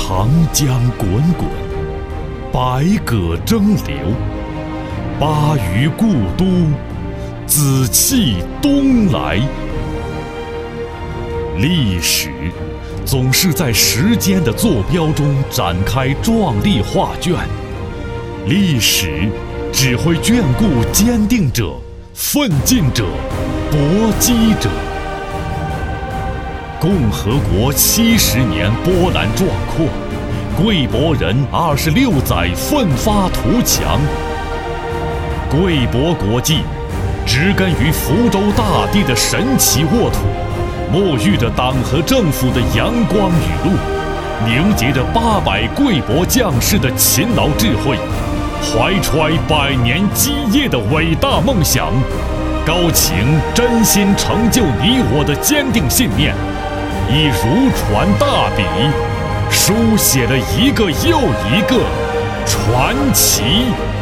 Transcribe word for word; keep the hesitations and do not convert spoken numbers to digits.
长江滚滚，百舸争流。巴渝故都，紫气东来。历史总是在时间的坐标中展开壮丽画卷，历史只会眷顾坚定者、奋进者、搏击者。共和国七十年波澜壮阔，贵国人二十六载奋发图强。贵国国际植根于福州大地的神奇沃土，沐浴着党和政府的阳光雨露，凝结着八百贵国将士的勤劳智慧，怀揣百年基业的伟大梦想，高擎真心成就你我的坚定信念，以如椽大笔，书写了一个又一个传奇。